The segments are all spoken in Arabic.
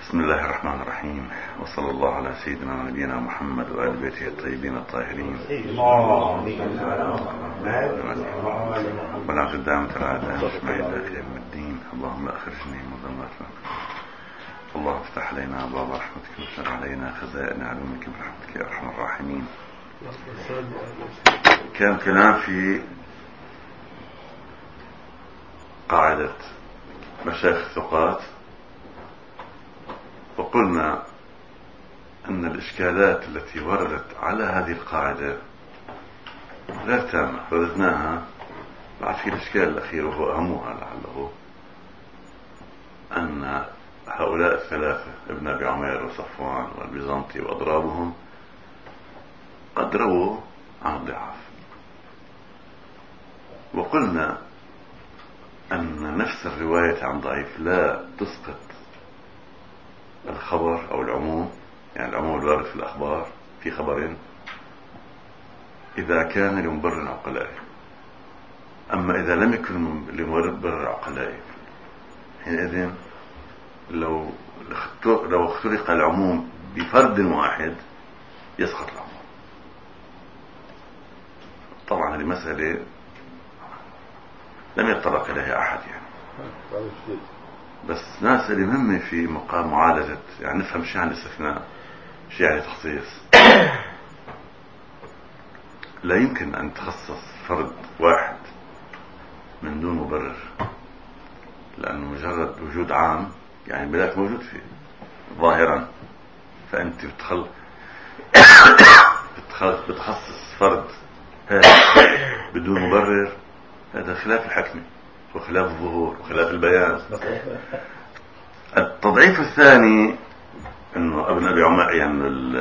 بسم الله الرحمن الرحيم، وصلى الله على سيدنا ونبينا محمد وآل بيته الطيبين الطاهرين والعبد الدامة العادة أجمعين إلى يوم الدين. اللهم أخرجني من ظلمات اللهم افتح علينا أبواب رحمتك وافتح علينا خزائن علومك برحمتك يا أرحم الراحمين. كان كلام في قاعدة مشايخ الثقات، وقلنا أن الإشكالات التي وردت على هذه القاعدة غير تامة، رددناها. بعد في الإشكال الأخير وهو أهمها لعله أن هؤلاء الثلاثة ابن أبي عمير وصفوان والبيزنطي وأضرابهم قد رووا عن الضعاف، وقلنا أن نفس الرواية عن ضعيف لا تسقط الخبر أو العموم، يعني العموم الوارد في الأخبار في خبرين إذا كان لمبرر عقلائي. أما إذا لم يكن لمبرر عقلائي حينئذ لو اخترق العموم بفرد واحد يسقط العموم. طبعا هذه مسألة لم يتطرق إليها أحد يعني، بس مسألة مهمة في مقام معالجة، يعني نفهم شيء عن الاستثناء، شيء يعني تخصيص. لا يمكن أن تخصص فرد واحد من دون مبرر، لأنه مجرد وجود عام يعني بلاك موجود فيه ظاهرا، فأنت بتخصص فرد بدون مبرر، هذا خلاف الحكمة وخلاف الظهور وخلاف البيان. التضعيف الثاني انه ابن ابي عمير يعني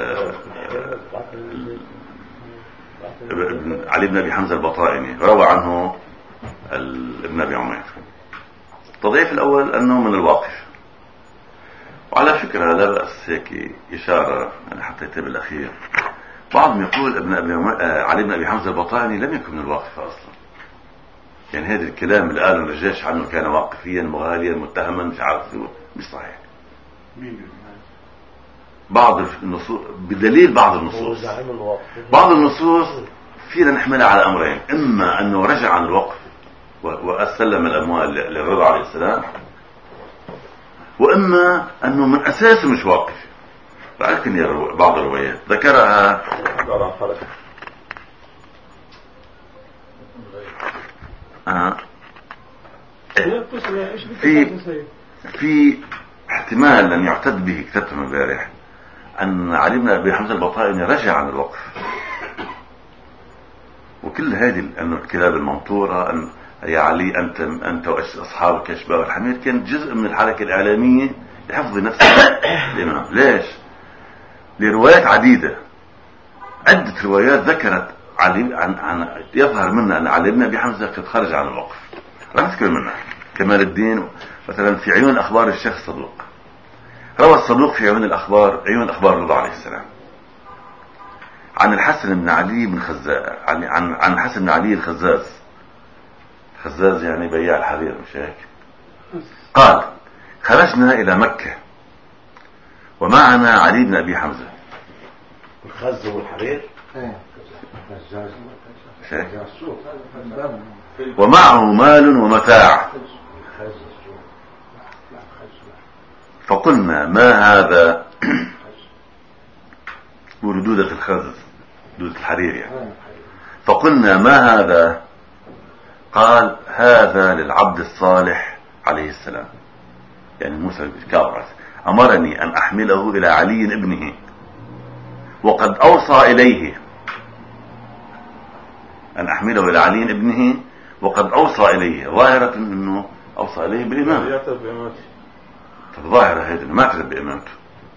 علي بن ابي حمزة البطائني روى عنه ابن ابي عمير. التضعيف الاول انه من الواقف، وعلى فكرة لا بأس هيك اشارة انا حطيتها بالاخير. بعضهم يقول علي بن ابي حمزة البطائني لم يكن من الواقف اصلا، يعني هذا الكلام اللي قاله الرجاش عنه كان واقفيا مغاليا متهما مش عارف مش صحيح. بعض النصوص بدليل بعض النصوص فينا نحملها على امرين: اما انه رجع عن الوقف واستلم الاموال للرضا عليه السلام، واما انه من اساسه مش واقف. لكن بعض الروايات ذكرها في احتمال أن يعتد به، كتبت من البارح أن علي بن أبي حمزة البطائني رجع عن الوقف. وكل هذه الكلاب المنطورة أن يا علي أنت وأصحابك أشباه الحمير كان جزء من الحركة الإعلامية لحفظ نفس الإمام. ليش؟ لروايات عديدة، عدة روايات ذكرت علي عن يظهر منها أن علي بن أبي حمزة قد خرج عن الوقف. لا نذكر منها كمال الدين مثلا في عيون أخبار الشيخ الصدوق، روى الصدوق في عيون الأخبار الرضا عليه السلام عن الحسن بن علي بن خزاز، عن الحسن بن علي الخزاز يعني بياع الحرير مش هيك؟ قال: خرجنا إلى مكة ومعنا علي بن أبي حمزة. الخز والحرير ومعه مال ومتاع، فقلنا: ما هذا؟ وردودة الخز دودة الحرير يعني. فقلنا: ما هذا؟ قال: هذا للعبد الصالح عليه السلام، يعني موسى الكاظم، أمرني أن أحمله إلى علي ابنه وقد أوصى إليه، أن أحمله إلى علي ابنه وقد أوصى إليه، ظاهرة أنه أوصى إليه بالإمام. ظاهرة هذه ما اعترف بإمامته.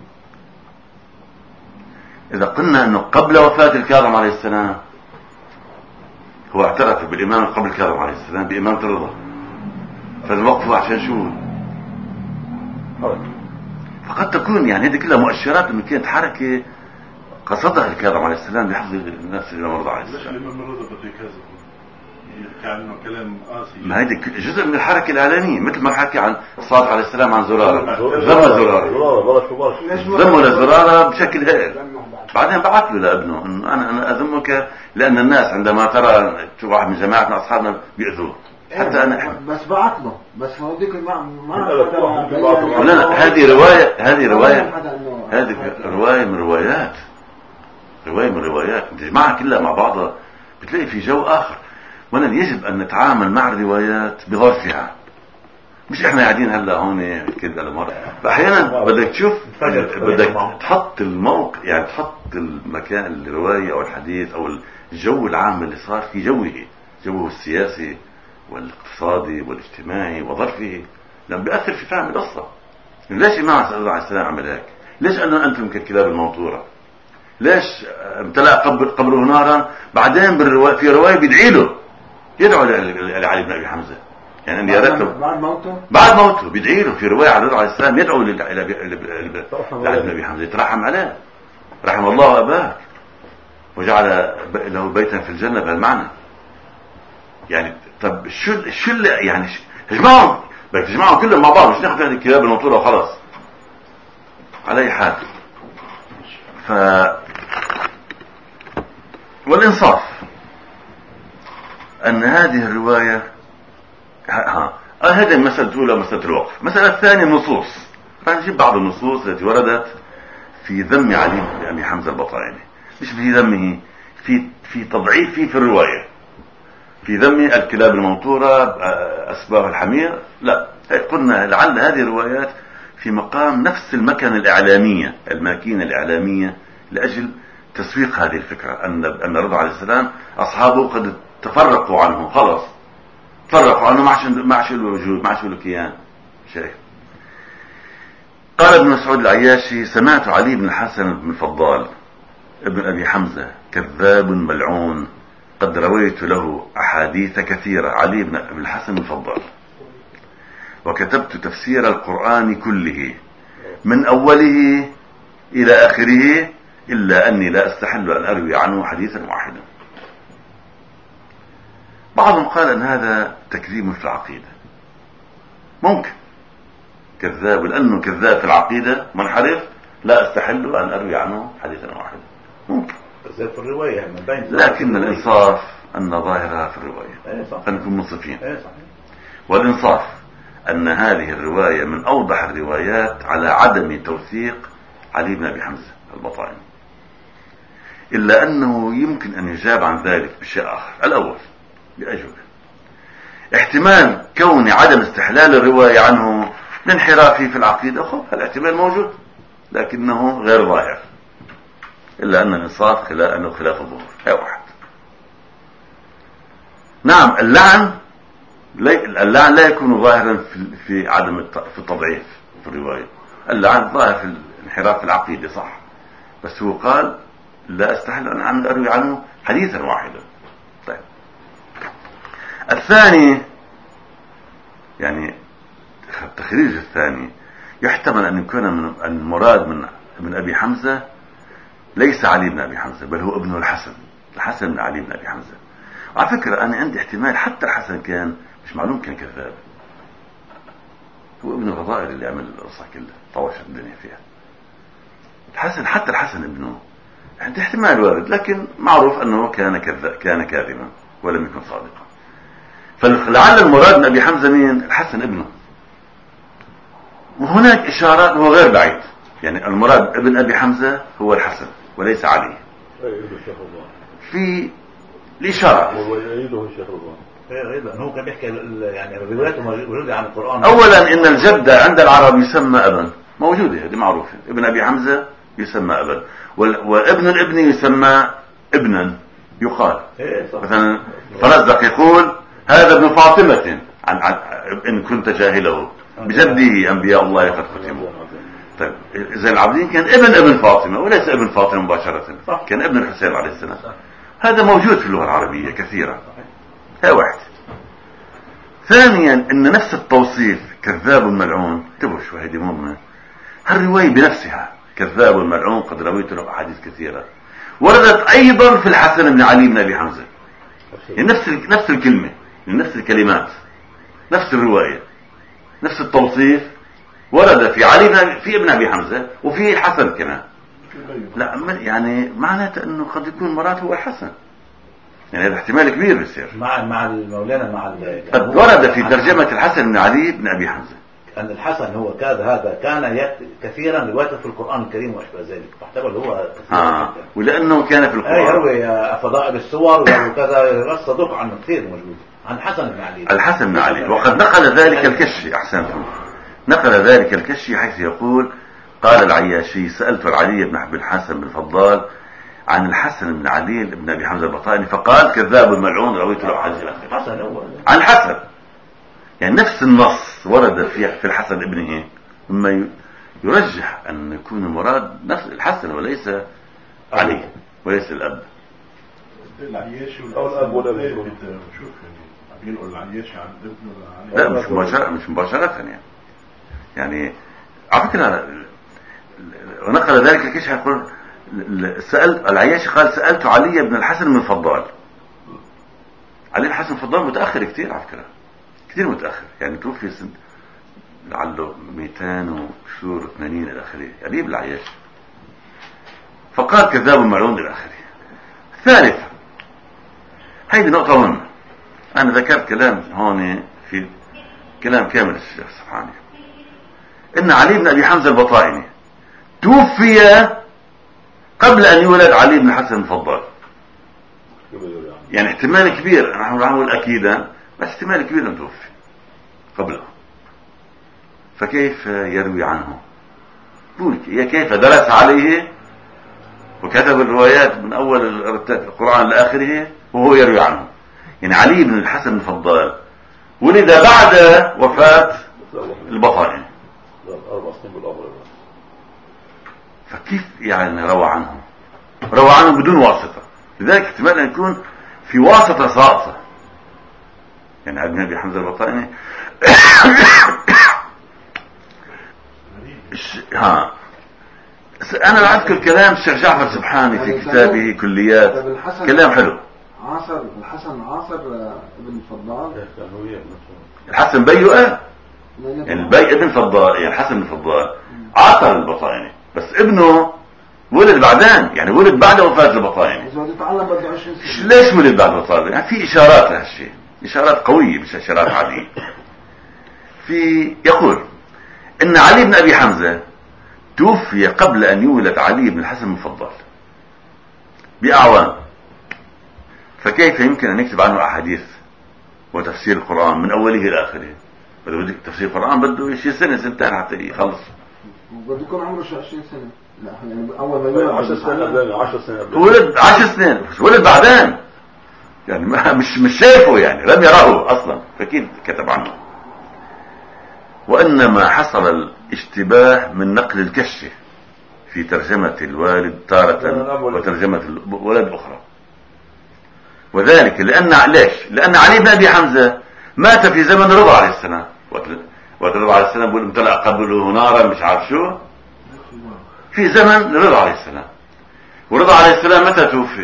إذا قلنا أنه قبل وفاة الكاظم عليه السلام هو اعترف بالإمام قبل الكاظم عليه السلام بإمامة الرضا، فالوقف عشان شو؟ فقد تكون يعني هذه كلها مؤشرات أنه كانت حركة قصدها الكاظم عليه السلام بحفظ الناس الإمام الرضا عليه السلام. كأنه كلام قاسي. ما هيدي جزء من الحركة الإعلانية، مثل ما حكي عن الصادق عليه السلام عن زرارة، ذم زرارة ذمه لزرارة بشكل هائل. بعدين بعث له لابنه انه انا اذمك لان الناس عندما ترى واحد من جماعتنا اصحابنا بيأذوه حتى انا بس بعت له، بس هو ديك لا هذه رواية من روايات تجمعها كلها مع بعضها بتلاقي في جو اخر. وانا يجب ان نتعامل مع الروايات بظرفها، مش احنا قاعدين هلا هون كده لمرة. احيانا بدك تشوف، بدك تحط الموقع، يعني تحط المكان الرواية او الحديث او الجو العام اللي صار في جوه السياسي والاقتصادي والاجتماعي وظرفه، لما بيأثر في فهم القصة. ليش الإمام صلى الله عليه وسلم عمل هيك؟ ليش قال أنتم كالكلاب الموطورة؟ ليش امتلأ قبره نارا؟ بعدين في رواية بيدعي له، يدعو لعلي بن أبي حمزة، يعني أن يرتب بعد موته بيدعي له في رواية على عليه السلام، يدعو لعلي بن أبي حمزة يترحم عليه، رحم الله أباك وجعل له بيتا في الجنة بهالمعنى. يعني طب شو اللي يعني تجمعهم، بدك تجمعهم كلهم مع بعض، مش ناخذ هذه الكلاب الموطورة وخلاص. على أي حال، والإنصاف أن هذه الرواية هذه المسألة الأولى مسألة الوقف. المسألة الثانية النصوص. راح نجيب بعض النصوص التي وردت في ذم علي بن أبي حمزة البطائني، مش في ذمه، في تضعيفه في الرواية، في ذم الكلاب الموطورة أسباب الحمير. لا، قلنا لعل هذه الروايات في مقام نفس الماكينة الإعلامية لأجل تسويق هذه الفكرة أن الرضا عليه السلام أصحابه قد تفرقوا عنه، خلاص تفرقوا عنه، ما عادش له وجود، ما عادش له كيان شيء. قال ابن مسعود العياشي: سمعت علي بن الحسن بن الفضال ابن أبي حمزة كذاب ملعون قد رويت له أحاديث كثيرة. علي بن الحسن الفضال: وكتبت تفسير القرآن كله من أوله إلى آخره إلا أني لا أستحل أن أروي عنه حديثا واحدا. بعضهم قال أن هذا تكذيب في العقيدة، ممكن كذاب، لأنه كذاب في العقيدة منحرف، لا أستحل أن أروي عنه حديثا واحدا، ممكن كذاب في الرواية، لكن الإنصاف أن ظاهرها في الرواية، فنكون منصفين. والإنصاف أن هذه الرواية من أوضح الروايات على عدم توثيق علي بن أبي حمزة البطائني، إلا أنه يمكن أن يجاب عن ذلك بشيء آخر. الأول بأجوبة: احتمال كون عدم استحلال الرواية عنه لانحرافه في العقيدة، الاحتمال موجود لكنه غير ظاهر، إلا أن الإنصاف أنه خلاف الظهور. هي واحد. نعم، اللعن لا يكون ظاهرا في عدم في التضعيف في الرواية، اللعن ظاهر في الانحراف في العقيدة، صح، بس هو قال لا أستحل أن أروي عنه حديثا واحدا. طيب، الثاني، يعني التخريج الثاني، يحتمل أن يكون المراد من أبي حمزة ليس علي بن أبي حمزة، بل هو ابنه الحسن بن علي بن أبي حمزة. وعلى فكرة أنا عندي احتمال حتى الحسن كان مش معلوم كان كذاب، هو ابن الفضائل اللي عمل القصة كلها، طوش الدنيا فيها. حتى الحسن ابنه عندي احتمال وارد، لكن معروف أنه كان كاذبا ولم يكن صادقا. فلعل المراد من أبي حمزة مين؟ الحسن ابنه. وهناك إشارات هو غير بعيد، يعني المراد ابن أبي حمزة هو الحسن وليس علي في الإشارة. هو كان بيحكي يعني رواياته موجودة عن القرآن. أولا إن الجد عند العرب يسمى أبا، موجودة هذه معروفة، ابن أبي حمزة يسمى أبا، وابن الابن يسمى ابنا، يقال مثلا فرزدق يقول هذا ابن فاطمة إن كنت جاهله بجده أنبياء الله قد ختموا. طيب، زين العابدين كان ابن فاطمة وليس ابن فاطمة مباشرة، كان ابن الحسين عليه السلام. هذا موجود في اللغة العربية كثيرا. هذا واحد. ثانيا ان نفس التوصيف كذاب ملعون، انتبهوا شوي، هذه مهمة. هالرواية بنفسها كذاب ملعون قد رويت له احاديث كثيرة، وردت ايضا في الحسن بن علي بن ابي حمزة، يعني نفس الكلمة، نفس الكلمات، نفس الرواية، نفس التوصيف ورد في علي في ابن أبي حمزة وفي الحسن كمان. لا يعني معناته أنه قد يكون مراد هو الحسن، يعني هذا احتمال كبير بيصير مع المولانا مع قد ورد في ترجمة الحسن بن علي بن أبي حمزة أن الحسن هو هذا كان كثيرا روايته في القرآن الكريم وأشبه ذلك، فاعتبر هو ولأنه كان في القرآن يروي فضائل السور وكذا، الصدوق عنه كثير موجود عن الحسن بن علي. الحسن بن علي، وقد نقل ذلك الكشي، أحسنتم، نقل ذلك الكشي حيث يقول: قال العياشي: سألت العلي بن الحسن بن فضال عن الحسن بن علي بن أبي حمزة البطائني فقال: كذاب ملعون رويت له حديث الحسن هو عن الحسن. يعني نفس النص ورد في الحسن ابنه، مما يرجح أن يكون المراد نفس الحسن وليس علي وليس الأب. العياشي أو الأب ولا شوف بينقل العياشي عن ابنه. لا مش مباشرة يعني على فكرة. ونقل ذلك الكشف يقول: سألت العياشي قال: سألت علي بن الحسن من فضال. علي بن الحسن فضال متأخر كتير على فكرة، كتير متأخر، يعني توفي سنة لعله 280 إلى آخره، قريب العياشي. فقال: كذاب ملعون إلى آخره. ثالثا، هيدي نقطة مهمة، أنا ذكرت كلام هون في كلام كامل الشيخ سبحانه، إن علي بن أبي حمزة البطائني توفي قبل أن يولد علي بن الحسن الفضال. يعني احتمال كبير، نحن نقول أكيدا، بس احتمال كبير أن توفي قبله. فكيف يروي عنه؟ كيف درس عليه وكتب الروايات من أول القرآن لآخره وهو يروي عنه؟ يعني علي بن الحسن الفضال ولد بعد وفاة البطائني، 4 سنين بالأمر. فكيف يعني روى عنه بدون واسطة؟ لذلك احتمال أن يكون في واسطة ساقطة. يعني ابن أبي حمزة البطائني أنا أذكر كلام الشيخ جعفر سبحاني في كتابه كليات، كلام حلو. الحسن عاصر ابن فضال، الحسن بيو يعني البي ابن فضال، يعني الحسن بن فضال عاصر البطائني، بس ابنه ولد بعدين، يعني ولد بعد وفاة البطائني. ليش ولد بعد وفاة؟ يعني في إشارات لهالشيء، إشارات قوية مش إشارات عادية. يقول إن علي بن أبي حمزة توفي قبل أن يولد علي بن الحسن المفضل بأعوام، فكيف يمكن أن يكتب عنه أحاديث وتفسير القرآن من أوله إلى آخره؟ بده تفسير القرآن بده شيء سنتين حتى يخلص. بده يكون عمره 20 سنة. لا يعني أول ما يولد 10 سنين ولد 10 سنين، ولد بعدين، يعني مش شايفه، يعني لم يراه أصلا، فكيف كتب عنه؟ وإنما حصل الاشتباه من نقل الكشف في ترجمة الوالد تارة وترجمة الولد أخرى، وذلك لأن علي بن أبي حمزة مات في زمن رضا عليه السلام، ورضا عليه السلام بيقول امتلأ قبله نارا مش عارف شو، في زمن رضا عليه السلام. ورضا عليه السلام متى توفي؟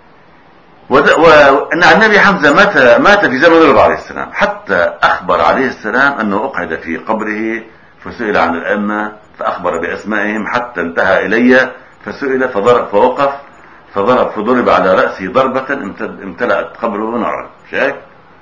وأن النبي حمزة مات في زمن رضا عليه السلام، حتى أخبر عليه السلام أنه أقعد في قبره فسئل عن الأئمة فأخبر بأسمائهم حتى انتهى إلي فسئل فوقف فضرب على رأسه ضربة امتلأت قبره نارا. شايف؟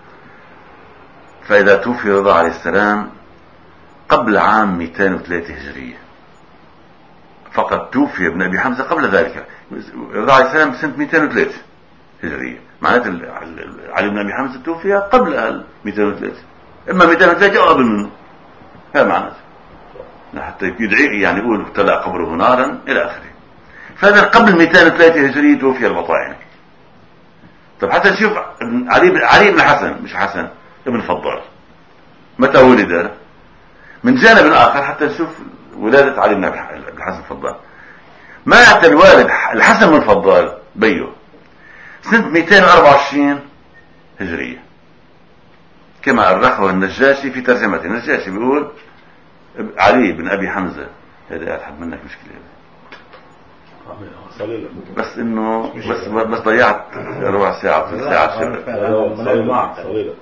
فإذا توفي رضا عليه السلام قبل عام 203 هجرية، فقد توفي ابن أبي حمزة قبل ذلك. رضا عليه السلام سنة 203 هجرية، معناته علي بن أبي حمزة توفي قبل 203، إما 203 أو قبل منه، هذا معناته، حتى يدعي يعني يقول ابتلع قبره نارا إلى آخره. فهذا قبل 203 هجرية توفي البطائني. طب حتى نشوف علي بن حسن، مش حسن ابن فضال، متى ولد؟ من جانب آخر حتى نشوف ولادة علي بن حسن فضال. مات الوالد الحسن بن فضال بيو سنة 224 هجرية، كما أرخه النجاشي في ترجمته. النجاشي بيقول علي بن أبي حمزة، هذا أحد منك مشكلة، بس انه بس ضيعت ربع ساعة ثلث ساعة شبه.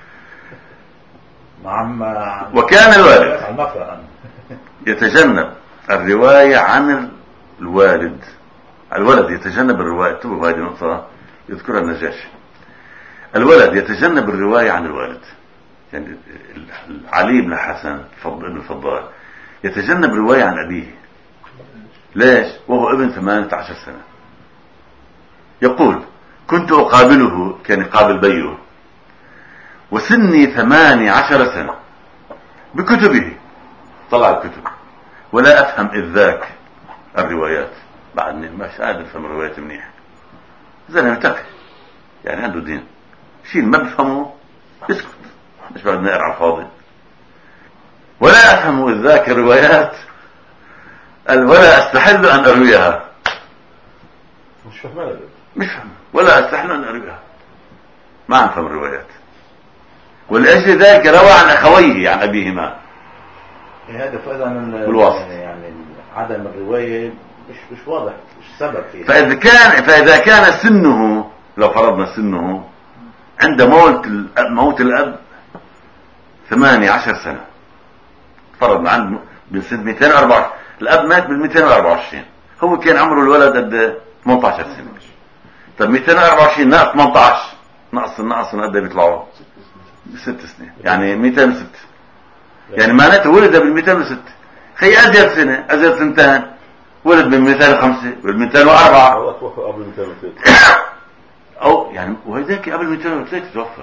وكان الوالد يتجنب الرواية عن الوالد. الولد يتجنب الرواية، انتبهوا هذه نقطة يذكرها النجاشي. الولد يتجنب الرواية عن الوالد، يعني علي بن حسن بن الفضال يتجنب الرواية عن أبيه. ليش؟ وهو ابن 18 سنة. يقول كنت أقابله، كان يقابل بيه، وسني 18 سنة، بكتبه، طلع الكتب، ولا أفهم إذ ذاك الروايات. بعدني مش قادر أفهم الروايات منيح، زلمة تقي يعني عنده دين، شيء ما بفهمه اسكت، مش بعد نقر على الفاضي. ولا أفهم إذ ذاك الروايات ولا أستحل أن أرويها. مش فاهم، مش فاهم، ولا أستحل أن أرويها، ما عم فهم الروايات. ولأجل ذلك روى عن أخويه عن أبيهما. هذا فإذا بالواسط يعني عدم الرواية مش واضح، مش سبب فيه. فإذا كان سنه، لو فرضنا سنه عند موت الأب 18 سنة، فرضنا عنده بسنة 204، الأب مات بال 224، هو كان عمره الولد قد 18 سنة. طب 224 ناقص 18 ناقص قد بيطلعوا 6 سنين، يعني 206، يعني معناته ولد بال 206. خي أزيد سنة، أزيد سنتين، ولد بال 205 بال 204 قبل 203 أو يعني وهذاك قبل 203 توفى.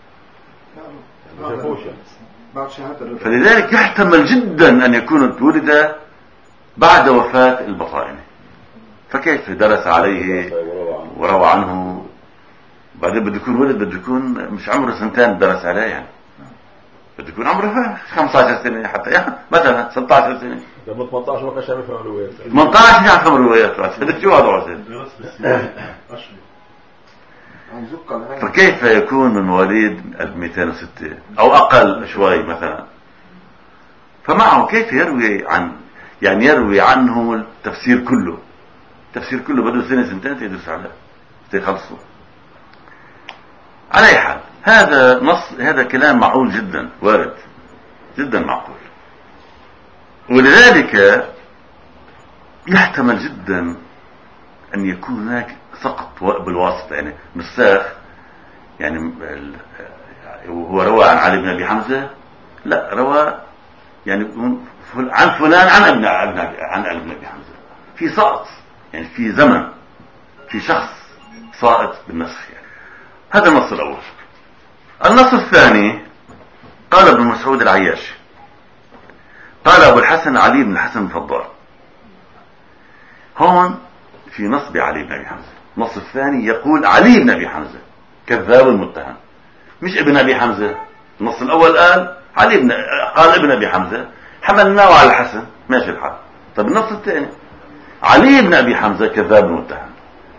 فلذلك يحتمل جدا أن يكون ولد بعد وفاة البطائن، فكيف درس عليه وروى عنه؟ بعدين بده يكون ولد، بده يكون مش عمره سنتين درس عليه، يعني بده يكون عمره 15 سنة حتى، يعني مثلا 16 سنة. لما 18 ما كانش يفهم الروايات، 18 يفهم الروايات، هذا شو هذا عسل. فكيف يكون من مواليد 206 أو أقل شوي مثلا؟ فمعه كيف يروي عن، يعني يروي عنه التفسير كله، التفسير كله بده سنة سنتين تدرس عليه تخلصه. على أي حال هذا نص، هذا كلام معقول جدا، وارد جدا معقول. ولذلك يحتمل جدا أن يكون هناك سقط بالواسطة، يعني نساخ، يعني هو روى عن علي بن أبي حمزة، لا روى يعني عن فلان عن علي بن أبي حمزة، في سقط، يعني في زمن، في شخص ساقط بالنسخ. يعني هذا النص الأول. النص الثاني قال ابن مسعود العياشي، قال أبو الحسن علي بن الحسن الفضال. هون في نصب علي بن أبي حمزة. النص الثاني يقول علي بن أبي حمزة كذاب المتهم، مش ابن أبي حمزة. النص الأول قال ابن أبي حمزة، حملناه على الحسن، ماشي الحال. طب النص الثاني علي بن أبي حمزة كذاب المتهم.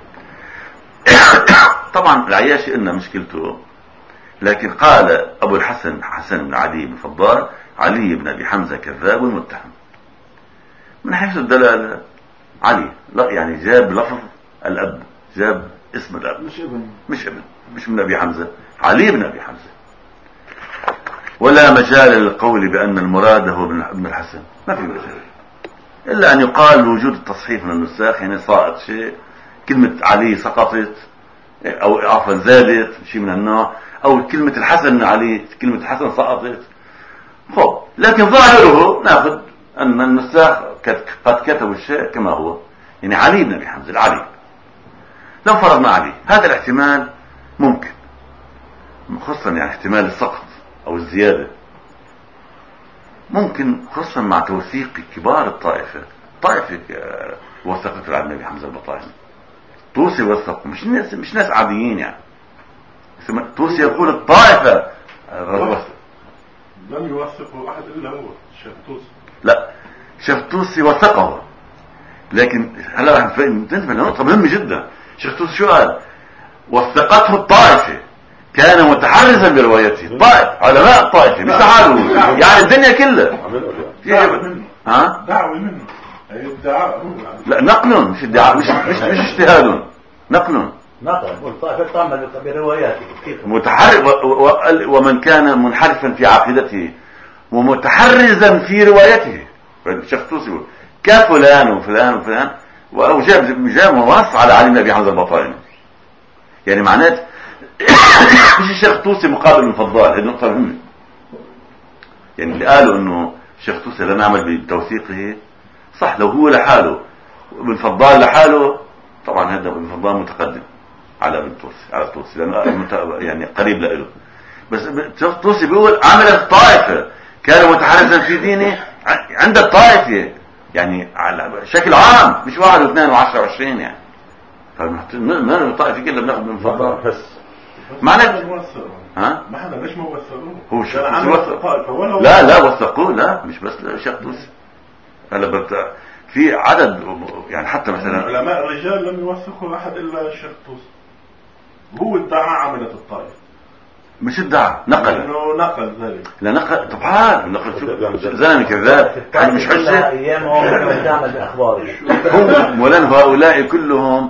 طبعا العياشي إن مشكلته، لكن قال أبو الحسن حسن بن علي بن فضال علي بن أبي حمزة كذاب المتهم. من حيث الدلالة علي، لا يعني جاب لفظ الأب، جاب اسم الأب، مش من أبي حمزة، علي بن أبي حمزة. ولا مجال للقول بأن المراد هو ابن الحسن، ما في مجال، إلا أن يقال وجود التصحيف من النساخ، يعني ساقط شيء، كلمة علي سقطت أو عفوا زادت شيء من النوع، أو كلمة الحسن علي، كلمة الحسن سقطت. خب، لكن ظاهره ناخذ أن النساخ قد كتبوا الشيء كما هو، يعني علي بن أبي حمزة العلي. لو فرضنا علي، هذا الاحتمال ممكن، خصوصا يعني احتمال السقط أو الزيادة ممكن، خصوصا مع توثيق كبار الطائفة وثقت على النبي حمزة البطائن. طوسي وثقوا، مش ناس عاديين يعني. طوسي يقول الطائفة لم يوثقه أحد إلا هو الشيخ طوسي. لا، الشيخ طوسي وثقه، لكن هلا ننتبه لنقطة مهمة جدا. الشيخ طوسي شو قال؟ وثقته الطائفة، كان متحرزا بروايته. الطائف علماء الطائفة مش تعالوا، يعني الدنيا كلها دعوة منه. ادعاء. لا نقل مش ادعاء، مش اجتهاد، نقل. والطائفة تعمل برواياته كيف متحرف ومن كان منحرفا في عقيدته ومتحرزا في روايته. الشيخ الطوسي يقول كفلان وفلان وفلان، وجاب ونص على علي بن ابي حمزه البطائني. يعني معناته مش الشيخ الطوسي مقابل المفضال، هذه نقطه مهمه. يعني اللي قالوا انه الشيخ الطوسي لا نعمل بتوثيقه صح، لو هو لحاله ابن فضال لحاله طبعا هذا ابن فضال متقدم على ابن طوسي، على الطوسي لانه يعني قريب له. بس الطوسي بيقول عمل الطائفه كان متحرزا في دينه عند الطائفه، يعني على شكل عام، مش واحد واثنين وعشرة وعشرين يعني. فما الطائفه كلها بناخذ من فضل بس معناته ها ما حدا ليش ما وثقوه؟ هو عمل الطائفه ولا لا وثقوه، لا مش بس الشيخ طوسي. هلا في عدد يعني حتى مثلا علماء الرجال لم يوثقوا احد الا الشيخ طوسي. هو ادعى عملت الطائفه، مش ادعى، نقل. انه نقل ذلك. لا نقل طبعا، نقل زلمه كذاب، يعني مش حجه. ايامهم تعمل باخباره. ولن هؤلاء كلهم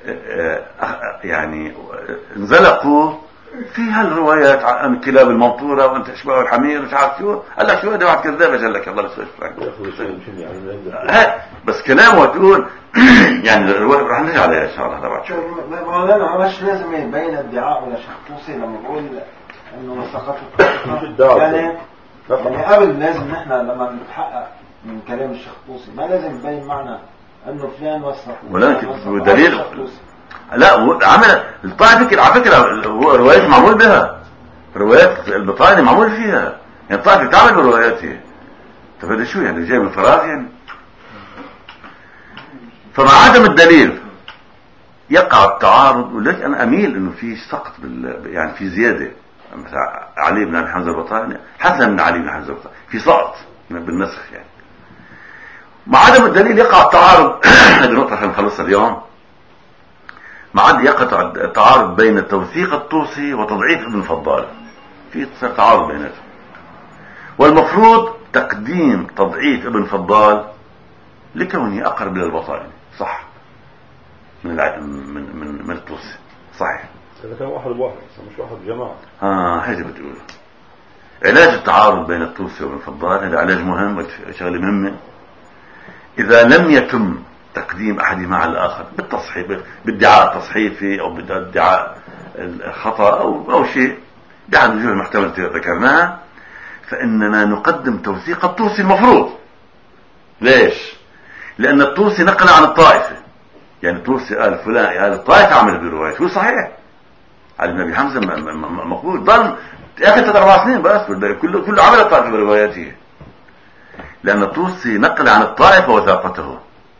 يعني انزلقوا في هالروايات عن كلاب المنطوره وانت اشباه الحمير مش عارف شو. قال لك شو هذا واحد كذاب قال لك الله يسلمك. بس كلامه تقول يعني رح نرجع عليها ان شاء الله بعد شوي. مولانا مش لازم يبين ادعاء ولا شيخ طوسي لما بقول انه وثقته يعني قبل لازم نحن لما نتحقق من كلام الشيخ طوسي ما لازم يبين معنا انه فلان وثق ولكن دليل. لا عمل الطائفه على فكره روايات معمول بها، روايات البطاني معمول فيها، يعني الطائفه تعمل برواياته. طب هذا شو يعني جاي من فراغ يعني؟ فمع عدم الدليل يقع التعارض. ولكن انا اميل انه في سقط يعني في زياده. مثلا علي بن ابي حمزه البطاني حسن من علي بن حمزه البطاني في سقط بالنسخ يعني. مع عدم الدليل يقع التعارض. هذه نقطه عشان نخلصها اليوم. مع يقع التعارض بين توثيق الطوسي وتضعيف ابن فضال، في تعارض بيناتهم. والمفروض تقديم تضعيف ابن فضال لكونه اقرب الى البطائني صح من الطوسي صحيح. اذا كان واحد بواحد مش واحد جماعه. هذه بتقول علاج التعارض بين الطوسي وابن فضال. هذا علاج مهم، شغله مهمه. اذا لم يتم تقديم احدهما على الاخر بالتصحيح، بادعاء تصحيفي او بادعاء الخطا او شيء بأحد الوجوه المحتمله ذكرناها، فاننا نقدم توثيق الطوسي المفروض. ليش؟ لان الطوسي نقل عن الطائفه، يعني الطوسي قال فلان قال الطائفه عمل بروايته، هو صحيح. علي بن ابي حمزه مقبول، ضل اخر 3-4 سنين بس كله عمل الطائفه برواياته، لان الطوسي نقل عن الطائفه وثاقته.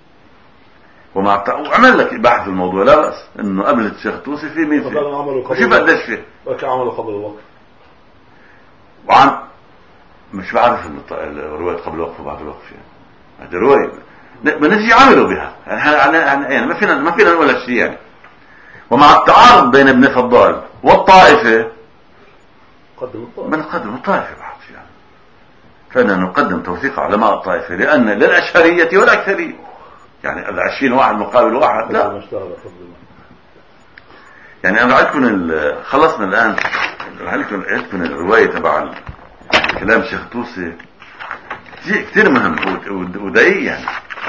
وعمل لك بحث في الموضوع لا بأس انه قبل الشيخ الطوسي في مين فيه وشوف قديش فيه عمله قبل الوقت. وعن مش بعرف الرواية قبل الوقت وبعد الوقت يعني. هذه رواية ما نجي عملوا بها يعني ما فينا نقول شيء يعني. ومع التعارض بين ابن فضال والطائفة بنقدم الطائفة بحث يعني. فإننا نقدم توثيق علماء الطائفة لأن للأشهرية والأكثرية يعني 20 واحد مقابل واحد لا. يعني أنا رأيتكم خلصنا الآن رأيتكم الرواية تبع كلام الشيخ طوسي كتير مهم ودقيق يعني.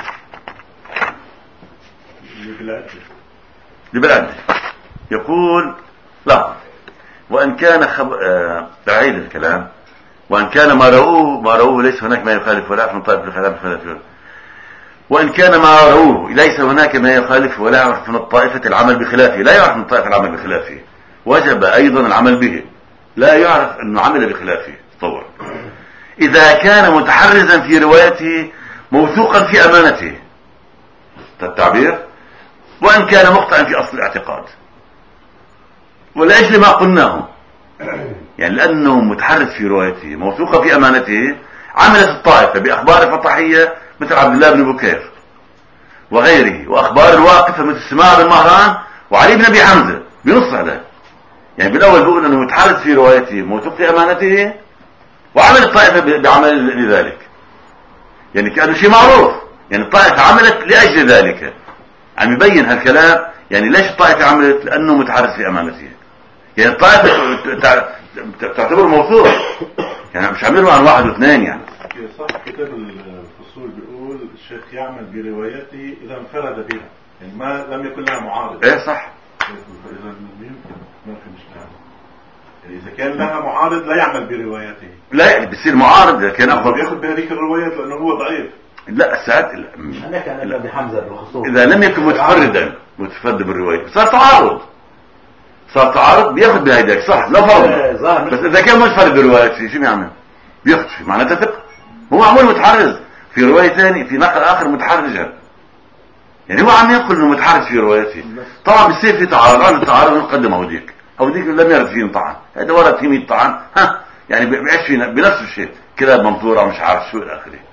لبلاد يقول لا وإن كان بعيد الكلام وإن كان ما رأوه ليس هناك ما يخالف ولا من طائف الخلاف وإن كان ما رأوه ليس هناك ما يخالف ولا يعرف من الطائفة العمل بخلافه. لا يعرف من الطائفة العمل بخلافه، وجب أيضا العمل به. لا يعرف أنه عمل بخلافه طور إذا كان متحرزا في روايته موثوقا في أمانته التعبير، وإن كان مخطئا في أصل الاعتقاد. ولأجل ما قلناه يعني لأنه متحرز في روايته موثوقا في أمانته عملت الطائفة بأخبار فطحية مثل عبد الله بن بكير وغيره، وأخبار الواقفة مثل سماع بن مهران وعلي بن أبي حمزة بنص عليه. يعني بالأول بيقول أنه متحرز في روايته موثوق في أمانته وعمل الطائفة بعمل لذلك، يعني كأنه شيء معروف يعني الطائفة عملت لأجل ذلك. عم يبين هالكلام، يعني ليش الطائفة عملت؟ لأنه متحرز في أمانته. يعني الطائفة تعتبر موثوق، يعني مش عم يروى عن واحد واثنين. يعني صح كتاب الفصول بيقول الشيخ يعمل بروايته إذا انفرد بها، يعني ما لم يكن لها معارض. ايه صح. إذا ممكن مش تعمل، يعني إذا كان لها معارض لا يعمل بروايته. لا يعني بيصير معارض، لكن بياخذ بهذيك الروايات لأنه هو ضعيف. لا ساعات إذا لم يكن متفردا بالرواية صار تعارض بياخذ بهيداك صح لا فرض. بس إذا كان متفرد بالرواية شو بيعمل؟ بياخذ فيه معناته ثقة. هو معمول متحرز في رواية ثاني، في نقل آخر متحرجا، يعني هو عم يقول إنه متحرز في روايته. طبعا بيصير في تعارض، عن التعارض نقدم هوديك لم يرد فيه طعن، هذا ورد فيه 100 طعن، يعني بيعيش فيه بنفس الشيء كلاب منظورة مش عارف شو إلى آخره،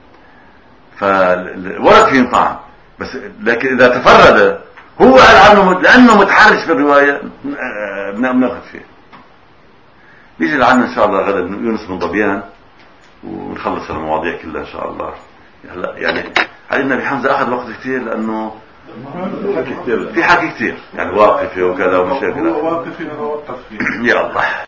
فورد فيه طعن. بس لكن إذا تفرد هو قال عنه لأنه متحرج في الرواية بناخذ فيه. بيجي لعنا إن شاء الله غدا يونس بن ضبيان ونخلص المواضيع كلها إن شاء الله. يعني علي بن أبي حمزة أخذ وقت كثير لأنه في حكي كثير، يعني واقفة وكذا ومشاكل. هو واقف فينا نوقف فيه. يا الله.